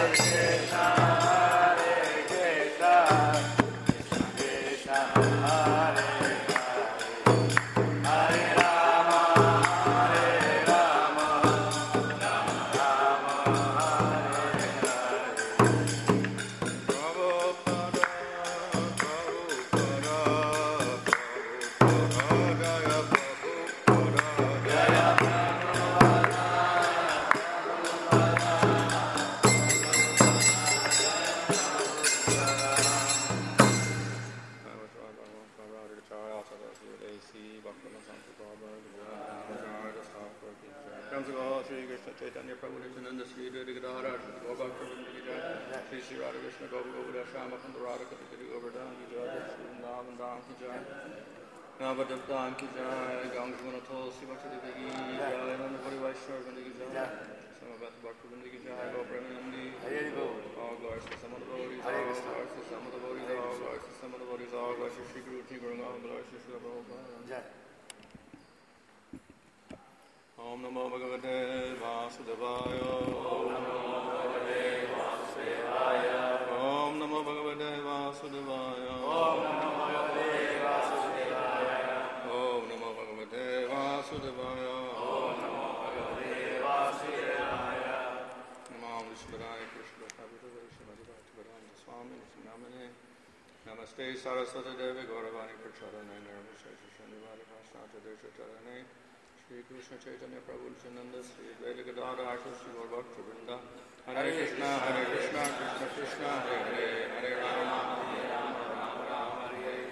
Om Namo Bhagavate Vasudevaya. Om Namo Bhagavate Vasudevaya. Om Namo Bhagavate Vasudevaya. Om Namo Bhagavate Vasudevaya. Om Namo Bhagavate Vasudevaya. Om Namo Bhagavate Vasudevaya. Namo Vishwadaya Krishna Bhagavate Bhaktivedanta Swami Namane. Namaste Saraswati Devi Gauravani Prachadane Nirvishesha Shanivadi Vashnata Desha Charane. Shri Krishna Chaitanya Prabhu Nityananda Sri Advaita Gadadhara Shri Gaur Bhakta Vrinda. Hare Krishna, Krishna Krishna, Hare Hare, Hare Rama, Rama Rama, Hare Hare.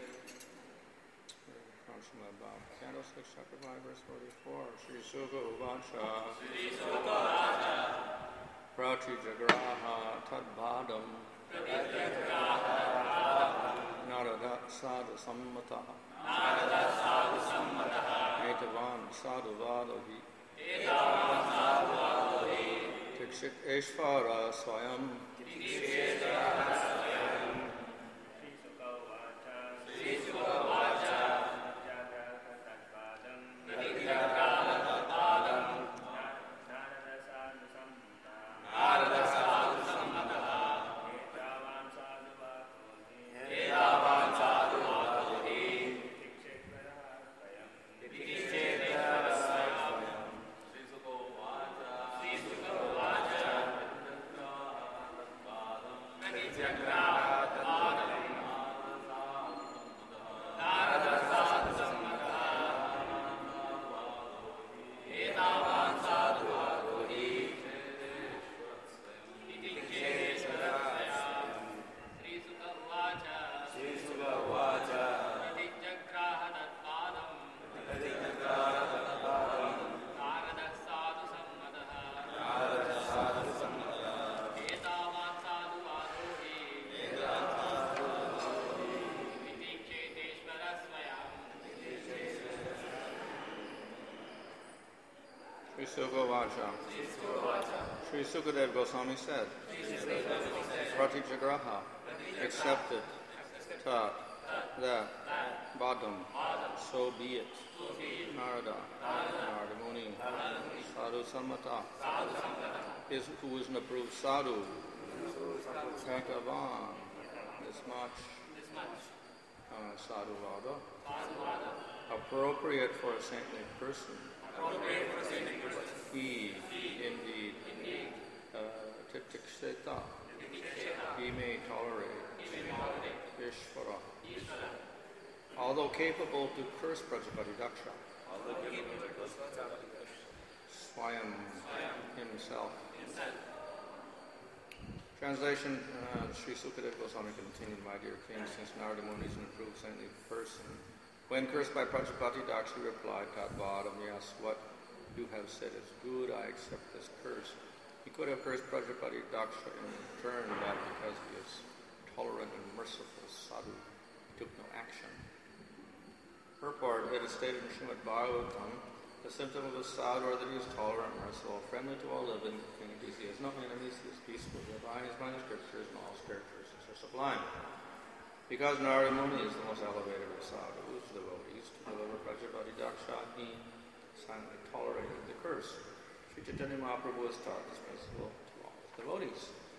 Candlestick, chapter 5, verse 44. Shri Sukha Uvacha. Shri Sukha Uvacha. Prati Jagraha Tadbhadam. Narada Sadhu Sammataha. Narada Sadhu Sammataha. Etavan Sadhu Vadahi. Etavan Sadhu Vadahi. Tikshit Eshvara Swayam. Tikshit Eshvara Swayam. Shri Sukha Vacha. Narada Sadhu Sammataha. Etavan Sadhu Vadahi. Sri Sukadeva Goswami said, Pratijagraha accepted, taught, that, Badam, so be it, Narada, Narada Muni, Sadhu Sammata, who is an approved sadhu, Kakavan, this much, sadhu vada, appropriate for a saintly person. He, indeed, Titiksheta, he may tolerate, Ishvara, although capable to curse Prajapati Daksha, Swayam, himself. Translation, Sri Sukadeva Goswami continued, my dear king, since Narada Muni is an approved saintly person, when cursed by Prajapati Daksha, he replied, Tadvadam, yes, what you have said is good, I accept this curse. He could have cursed Prajapati Daksha in return, but because he is tolerant and merciful sadhu, he took no action. Purport, it is stated in Srimad Bhagavatam, the symptom of a sadhu are that he is tolerant, merciful, friendly to all living entities. He has no enemies, he is peaceful, divine, his mind is scriptures, and all his characteristics are sublime. Because Narada Muni is the most elevated of sadhus, devotees, to deliver Prajapati Daksha, he silently tolerated the curse. Sri Chaitanya Mahaprabhu has taught this principle to all his devotees.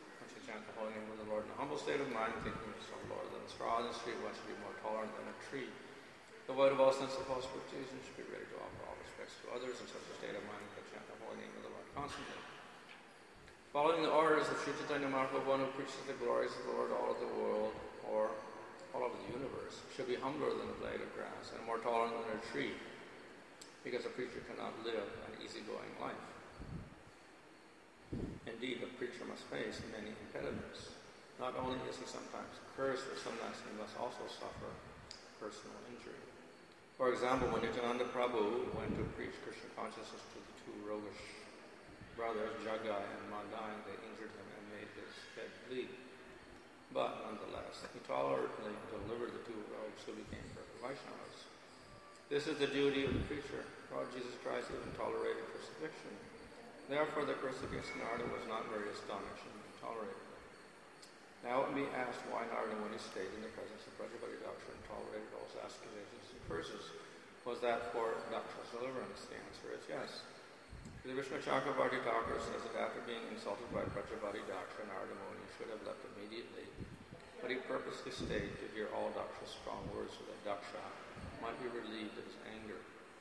holy name of the Lord. In a humble state of mind, thinking of some lower than the straw in the street, one should be more tolerant than a tree. Devoid of all sense of false expectation, should be ready to offer all respects to others in such a state of mind that chant the holy name of the Lord constantly. Following the orders of Sri Chaitanya Mahaprabhu, one who preaches the glories of the Lord all over the world, or all over the universe, should be humbler than a blade of grass and more tolerant than a tree, because a preacher cannot live an easygoing life. Indeed, a preacher must face many impediments. Not only is he sometimes cursed, but sometimes he must also suffer personal injury. For example, when Nityananda Prabhu went to preach Krishna consciousness to the two roguish brothers, Jagai and Mandai, they injured him and made his head bleed. But nonetheless, he tolerantly delivered the two rogues who became perfect Vaishnavas. This is the duty of the preacher. Lord Jesus Christ even tolerated crucifixion. Therefore, the curse against Narada was not very astonishing and tolerated it. Now it may be asked why Narada, when he stayed in the presence of Prajapati Daksha and tolerated all his accusations and curses, was that for Daksha's deliverance? The answer is yes. The Vishnu Chakravarti Thakur says that after being insulted by Prajapati Daksha, Narada Muni should have left immediately, but he purposely stayed to hear all Daksha's strong words so that Daksha might be relieved of his anger.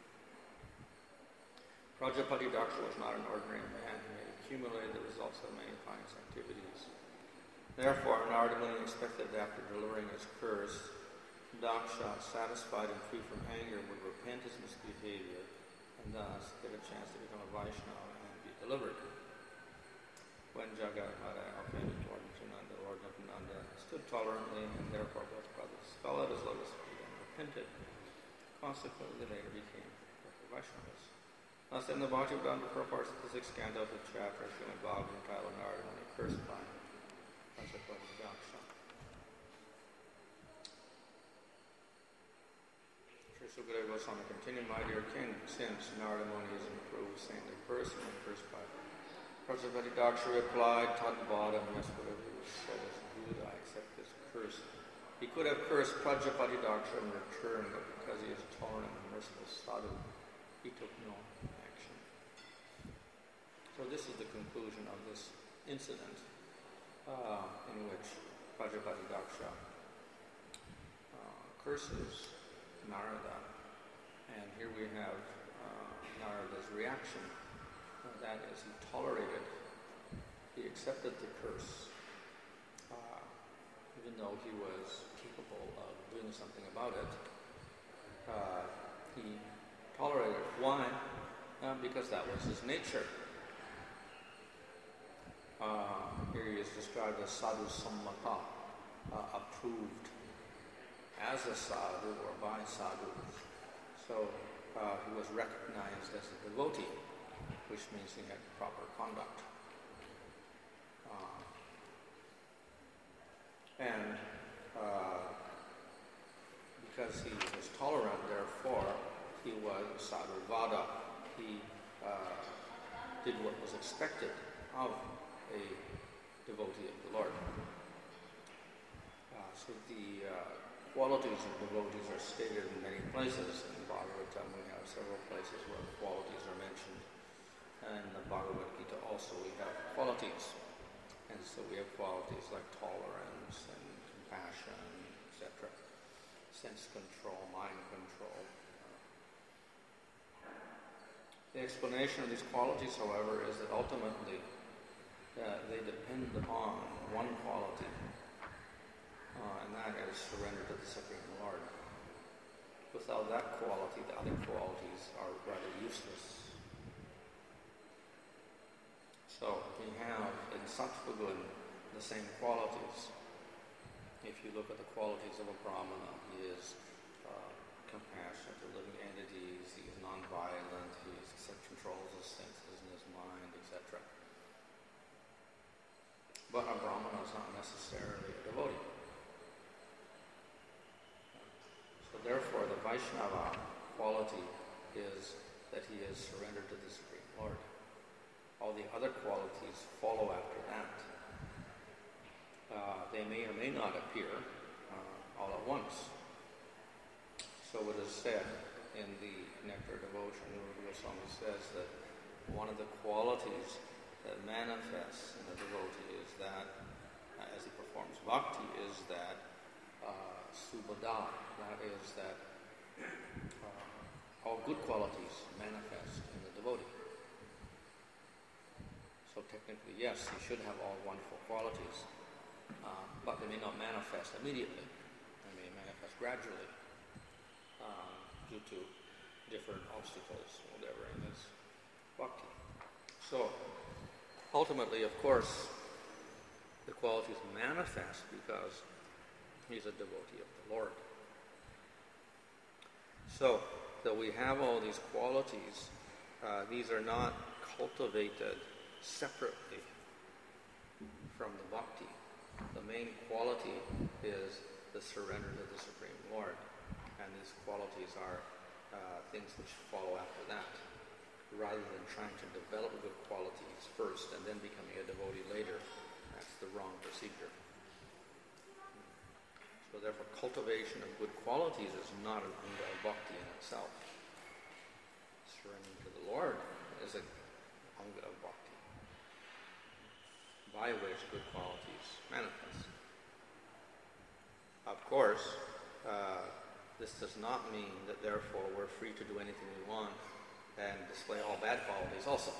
Prajapati Daksha was not an ordinary man. He had accumulated the results of many pious activities. Therefore, Narada Muni expected that after delivering his curse, Daksha, satisfied and free from anger, would repent his misbehavior and thus get a chance to become a Vaishnava and be delivered. When Jagat Madai offended Lord Nityananda, Lord Nityananda stood tolerantly, and therefore both brothers fell at his lotus feet and repented. Consequently, they later became Vaishnavas. Thus, in the Bhakti-Vedanta purports of the 6th canto of the chapter, Srimad Bhagavatam titled Narada Muni cursed by Prajapati Daksha. Sri Sukadeva Goswami continued, my dear king, since Narada Muni is an approved saintly person and cursed by Prajapati Daksha replied, Tadvadam, yes, whatever he said is good, I accept this curse. He could have cursed Prajapati Daksha in return, but because he is tolerant and merciful sadhu, he took no action. So this is the conclusion of this incident in which Prajapati Daksha curses Narada, and here we have Narada's reaction. That is, he tolerated, he accepted the curse, even though he was capable of doing something about it. He tolerated it. Why? Because that was his nature. Here he is described as sadhu sammata, approved as a sadhu or by sadhus. So he was recognized as a devotee, which means he had proper conduct. And because he was tolerant, therefore, he was sadhuvada. He did what was expected of a devotee of the Lord. So the qualities of devotees are stated in many places. In Bhagavatam, we have several places where qualities are mentioned. And in the Bhagavad Gita also we have qualities. And so we have qualities like tolerance and compassion, etc. Sense control, mind control. The explanation of these qualities, however, is that ultimately they depend upon one quality, and that is surrender to the Supreme Lord. Without that quality, the other qualities are rather useless. So we have in Sattva Gun the same qualities. If you look at the qualities of a Brahmana, he is compassionate to living entities, he is non-violent, he controls his senses and his mind, etc. But a Brahmana is not necessarily a devotee. So therefore, the Vaishnava quality is that he is surrendered to the Supreme Lord. All the other qualities follow after that. They may or may not appear all at once. So it is said in the Nectar Devotion, Rupa Goswami says that one of the qualities that manifests in a devotee is that, as bhakti is that subhada, that is that all good qualities manifest in the devotee. So technically, yes, he should have all wonderful qualities, but they may not manifest immediately. They may manifest gradually due to different obstacles, whatever, in his bhakti. So, ultimately, of course, the qualities manifest because he's a devotee of the Lord. So, that we have all these qualities, these are not cultivated separately from the bhakti. The main quality is the surrender to the Supreme Lord, and these qualities are things which follow after that, rather than trying to develop good qualities first and then becoming a devotee later. That's the wrong procedure. So therefore, cultivation of good qualities is not an anga of bhakti in itself. Surrendering to the Lord is an anga of bhakti, by which good qualities manifest. Of course, this does not mean that therefore we're free to do anything we want and display all bad qualities also.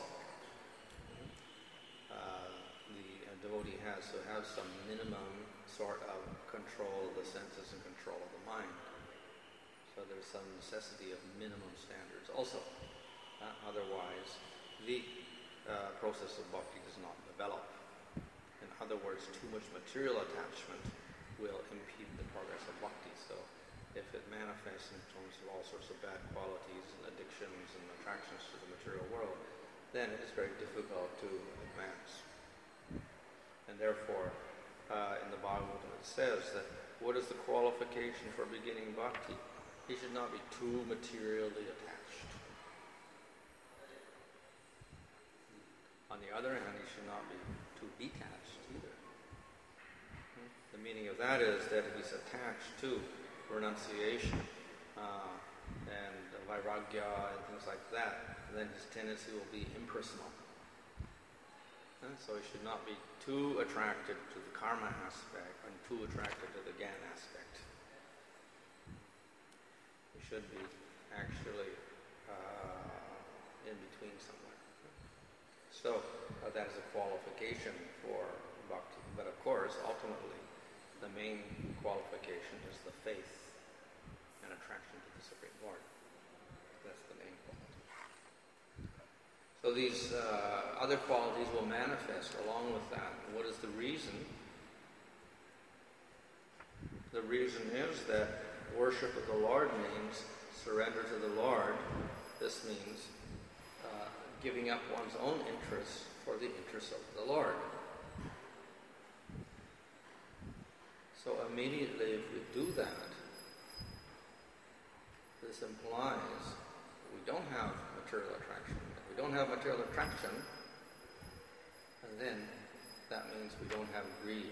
The devotee has to have some minimum sort of control of the senses and control of the mind. So there's some necessity of minimum standards also. Otherwise, the process of bhakti does not develop. In other words, too much material attachment will impede the progress of bhakti. So if it manifests in terms of all sorts of bad qualities and addictions and attractions to the material world, then it is very difficult to advance. And therefore, in the Bhagavatam it says that what is the qualification for beginning bhakti? He should not be too materially attached. On the other hand, he should not be too detached either. The meaning of that is that if he's attached to renunciation and vairagya and things like that, then his tendency will be impersonal. So he should not be too attracted to the karma aspect and too attracted to the gyan aspect. He should be actually in between somewhere. So that is a qualification for bhakti. But of course, ultimately, the main qualification is the faith and attraction to the Supreme Lord. That's the main quality. So these other qualities will manifest along with that. What is the reason? The reason is that worship of the Lord means surrender to the Lord. This means giving up one's own interests for the interests of the Lord. So immediately if we do that, this implies we don't have material attraction. If we don't have material attraction, and then that means we don't have greed.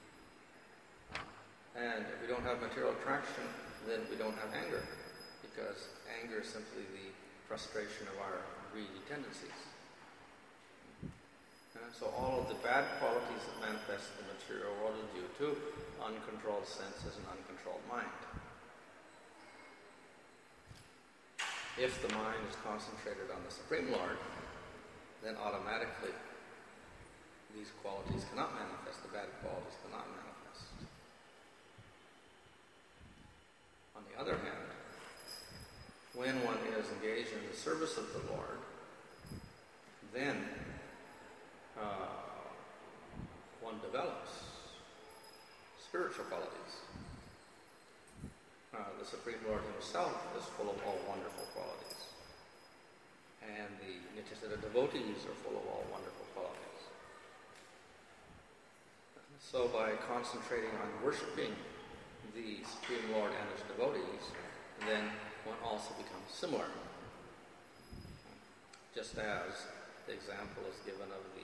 And if we don't have material attraction, then we don't have anger, because anger is simply the frustration of our greedy tendencies. So all of the bad qualities that manifest in the material world are due to uncontrolled senses and uncontrolled mind. If the mind is concentrated on the Supreme Lord, then automatically these qualities cannot manifest, the bad qualities cannot manifest. On the other hand, when one is engaged in the service of the Lord, then one develops spiritual qualities. The Supreme Lord himself is full of all wonderful qualities. And the Nityasiddha devotees are full of all wonderful qualities. So by concentrating on worshipping the Supreme Lord and his devotees, then one also becomes similar. Just as the example is given of the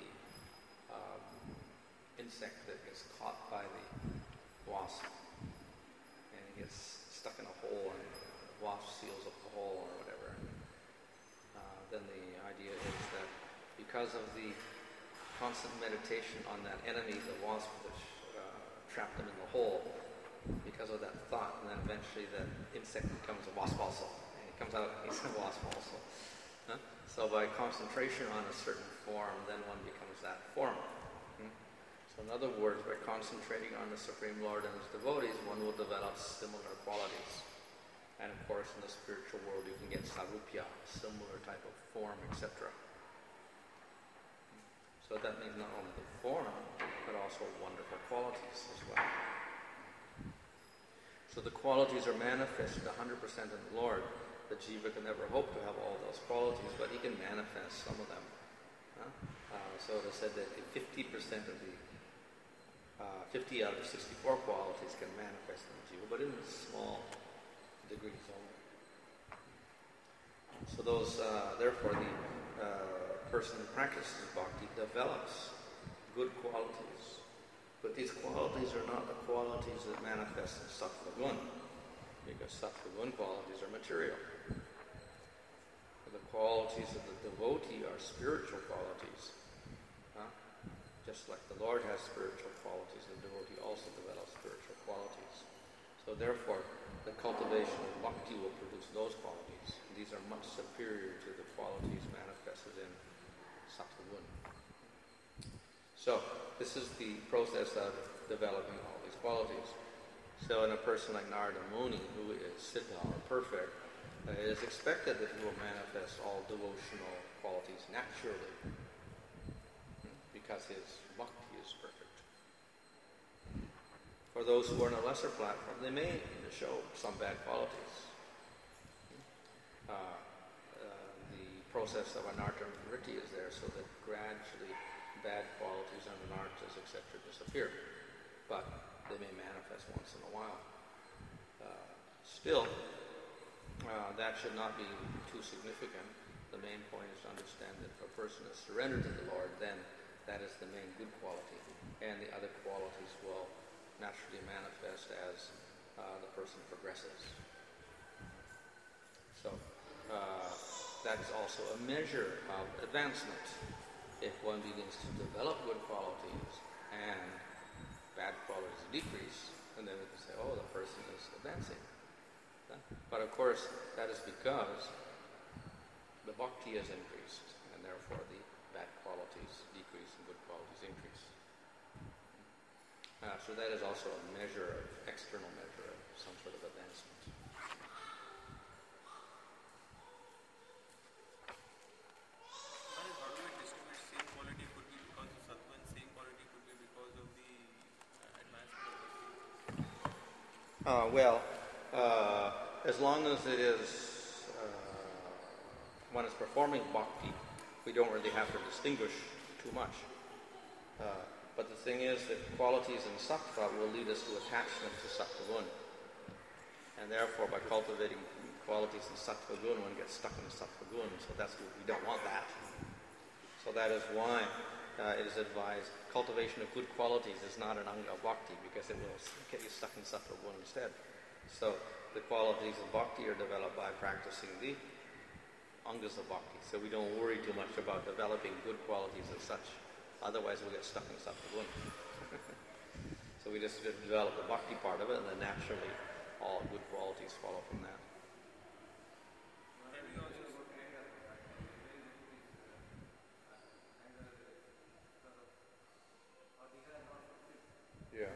insect that gets caught by the wasp and he gets stuck in a hole and the wasp seals up the hole or whatever. Then the idea is that because of the constant meditation on that enemy, the wasp, which trap them in the hole because of that thought, and then eventually the insect becomes a wasp also, and it comes out, he's a wasp also. Huh? So by concentration on a certain form, then one becomes that form. So in other words, by concentrating on the Supreme Lord and His devotees, one will develop similar qualities. And of course, in the spiritual world, you can get sarupya, similar type of form, etc. So that means not only the form, but also wonderful qualities as well. So the qualities are manifested 100% in the Lord. The jiva can never hope to have all those qualities, but he can manifest some of them. So it is said that 50% of the 50 out of 64 qualities can manifest in the jiva, but in small degrees only. So those, therefore, the person who practices bhakti develops good qualities. But these qualities are not the qualities that manifest in sattva gun, because sattva gun qualities are material. The qualities of the devotee are spiritual qualities. Just like the Lord has spiritual qualities, the devotee also develops spiritual qualities. So therefore, the cultivation of bhakti will produce those qualities. These are much superior to the qualities manifested in sattva gun. So, this is the process of developing all these qualities. So in a person like Narada Muni, who is siddha or perfect, it is expected that he will manifest all devotional qualities naturally, because his bhakti is perfect. For those who are on a lesser platform, they may show some bad qualities. The process of anartha vritti is there so that gradually bad qualities and anarthas, etc. disappear. But they may manifest once in a while. Still, that should not be too significant. The main point is to understand that if a person is surrendered to the Lord, then that is the main good quality, and the other qualities will naturally manifest as the person progresses. So that is also a measure of advancement. If one begins to develop good qualities and bad qualities decrease, and then we can say, oh, the person is advancing. But of course, that is because the bhakti has increased, and therefore the bad qualities decrease and good qualities increase. So that is also a measure, of external measure of some sort of advancement. How do we distinguish same quality could be because of sattva and same quality could be because of the advancement? As long as it is one is performing bhakti, we don't really have to distinguish too much. But the thing is that qualities in sattva will lead us to attachment to sattva gun. And therefore, by cultivating qualities in sattva gun, one gets stuck in sattva gun. So we don't want that. So that is why it is advised cultivation of good qualities is not an anga of bhakti, because it will get you stuck in sattva gun instead. So the qualities of bhakti are developed by practicing the angas of bhakti. So we don't worry too much about developing good qualities as such. Otherwise we'll get stuck in sattva gun. So we just develop the bhakti part of it, and then naturally all good qualities follow from that. Yeah.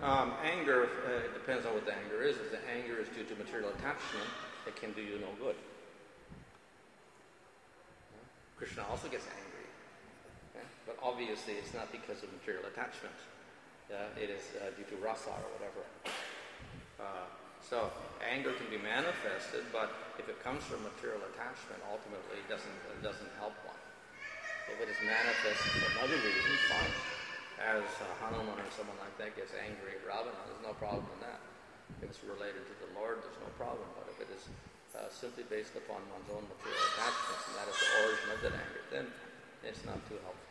Anger, it depends on what the anger is. If the anger is due to material attachment, it can do you no good. Krishna also gets angry. But obviously it's not because of material attachment. It is due to rasa or whatever. So anger can be manifested, but if it comes from material attachment, ultimately it doesn't help one. If it is manifested for another reason, fine. As Hanuman or someone like that gets angry at Ravana, there's no problem in that. If it's related to the Lord, there's no problem. But if it is simply based upon one's own material attachments, and that is the origin of that anger, then it's not too helpful.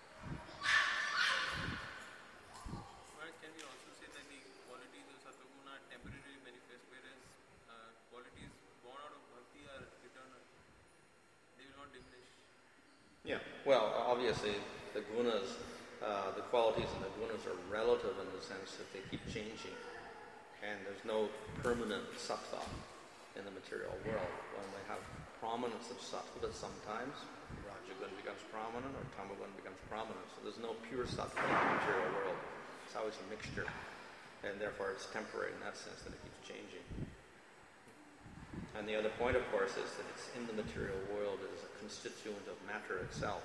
Well, can we also say that the qualities of Sattva-guna are temporarily manifest, whereas qualities born out of bhakti are eternal? They will not diminish. Yeah, well, obviously the gunas, the qualities and the gunas are relative in the sense that they keep changing, and there's no permanent sattva in the material world. When we have prominence of sattva, sometimes rajaguna becomes prominent or tamaguna becomes prominent. So there's no pure sattva in the material world. It's always a mixture, and therefore it's temporary in that sense that it keeps changing. And the other point, of course, is that it's in the material world. It is a constituent of matter itself.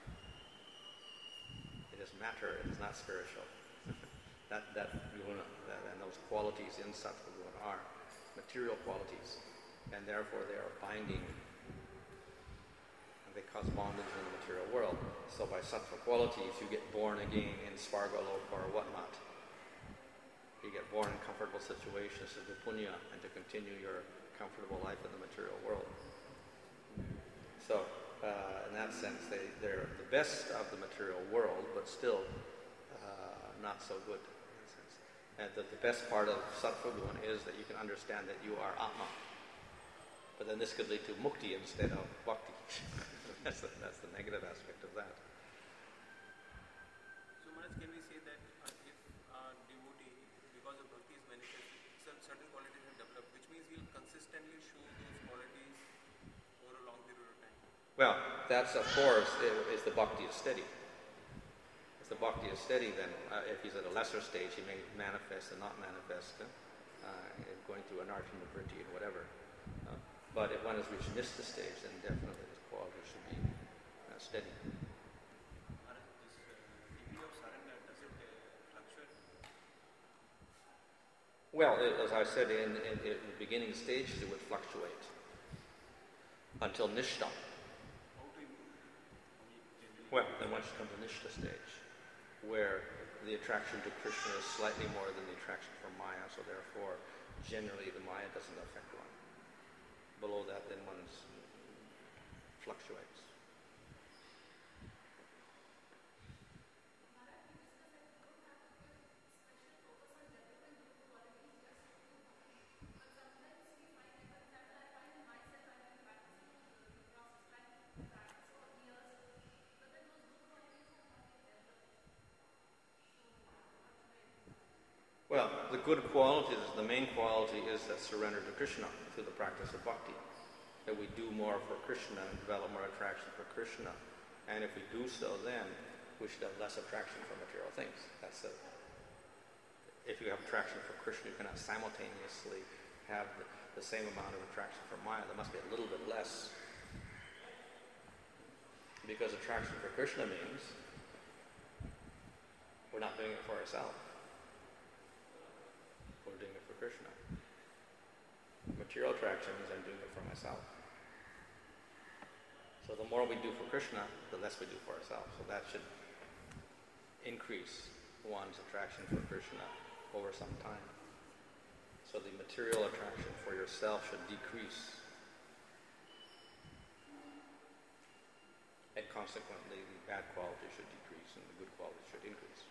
It is matter. It is not spiritual. that guna, and those qualities in sattva guna are material qualities, and therefore they are binding, and they cause bondage in the material world. So by sattva qualities, you get born again in Svargaloka or whatnot. You get born in comfortable situations to do punya and to continue your comfortable life in the material world. So, in that sense, they're the best of the material world, but still not so good in that sense. And the best part of sattva guna is that you can understand that you are Atma. But then this could lead to mukti instead of bhakti. that's the negative aspect of that. So, Maharaj, can we say that if a devotee, because of bhakti is manifested, certain qualities have developed, which means he'll consistently show those qualities over a long period of time? Well, that's of course, if the bhakti is steady. If the bhakti is steady, then if he's at a lesser stage, he may manifest and not manifest, going through anarthana vritti and whatever. But if one has reached nistha stage, then definitely his quality should be steady. Maharaj, this degree of surrender, does it fluctuate? Well, as I said, in the beginning stages, it would fluctuate until nishta. Well, then once you come to nishta stage, where the attraction to Krishna is slightly more than the attraction for Maya, so therefore, generally the Maya doesn't affect one. Below that, then one fluctuates. Well, the good qualities, the main quality is that surrender to Krishna through the practice of bhakti. That we do more for Krishna and develop more attraction for Krishna. And if we do so, then we should have less attraction for material things. That's it. If you have attraction for Krishna, you cannot simultaneously have the same amount of attraction for Maya. There must be a little bit less. Because attraction for Krishna means we're not doing it for ourselves. We're doing it for Krishna. Material attraction means I'm doing it for myself. So the more we do for Krishna, the less we do for ourselves. So that should increase one's attraction for Krishna over some time. So the material attraction for yourself should decrease. And consequently, the bad quality should decrease and the good quality should increase.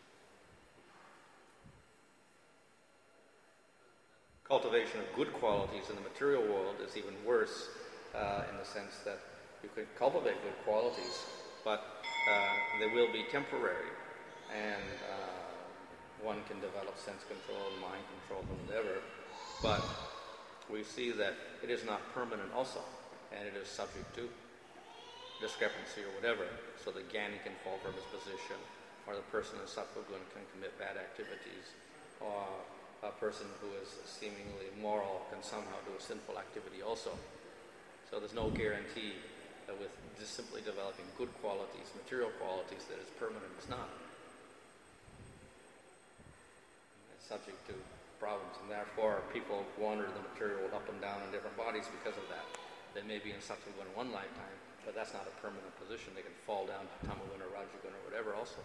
Cultivation of good qualities in the material world is even worse in the sense that you could cultivate good qualities, but they will be temporary, and one can develop sense control, mind control, and whatever, but we see that it is not permanent also, and it is subject to discrepancy or whatever, so the jnani can fall from his position, or the person in sattva guna can commit bad activities, or a person who is seemingly moral can somehow do a sinful activity also. So there's no guarantee that with just simply developing good qualities, material qualities, that it's permanent. It's not. It's subject to problems, and therefore people wander the material up and down in different bodies because of that. They may be in Sattva-guna in one lifetime, but that's not a permanent position. They can fall down to Tama-guna, Raja-guna, or whatever also.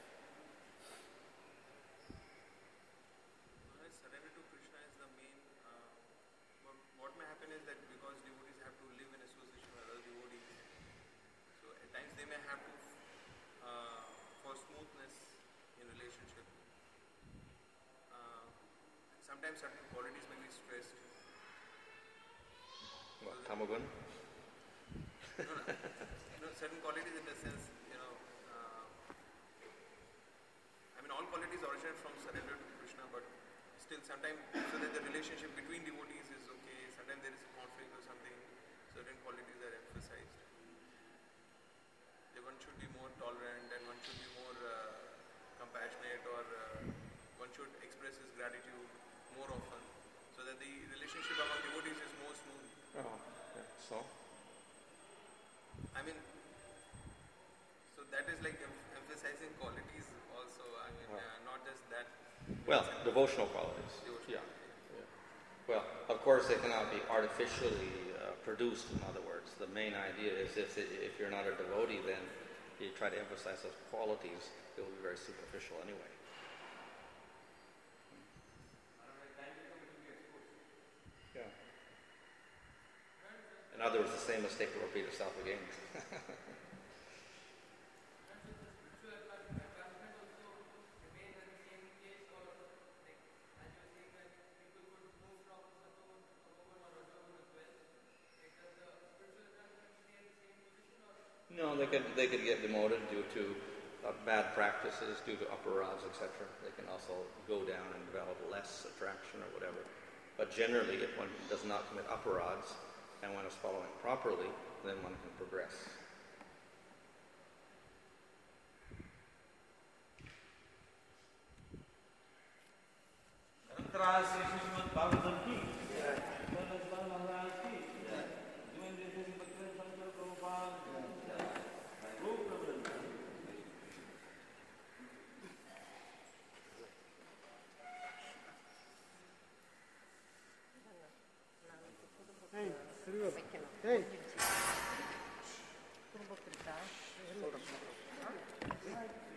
Surrender to Krishna is the main. What may happen is that because devotees have to live in association with other devotees, so at times they may have to, for smoothness in relationship, sometimes certain qualities may be stressed. What, Tama-guna? No, certain qualities in the sense, all qualities originate from surrender to Krishna, but still sometimes, so that the relationship between devotees is okay, sometimes there is a conflict or something, certain qualities are emphasized. One should be more tolerant and one should be more compassionate, or one should express his gratitude more often, so that the relationship among devotees is more smooth. Oh, yeah. So that is like emphasizing qualities also, not just that. Well, devotional qualities. Yeah. Well, of course, they cannot be artificially produced, in other words. The main idea is if you're not a devotee, then you try to emphasize those qualities, it will be very superficial anyway. Yeah. In other words, the same mistake will repeat itself again. No, they could get demoted due to bad practices, due to aparadhas, etc. They can also go down and develop less attraction or whatever. But generally, if one does not commit aparadhas and one is following properly, then one can progress. Hey.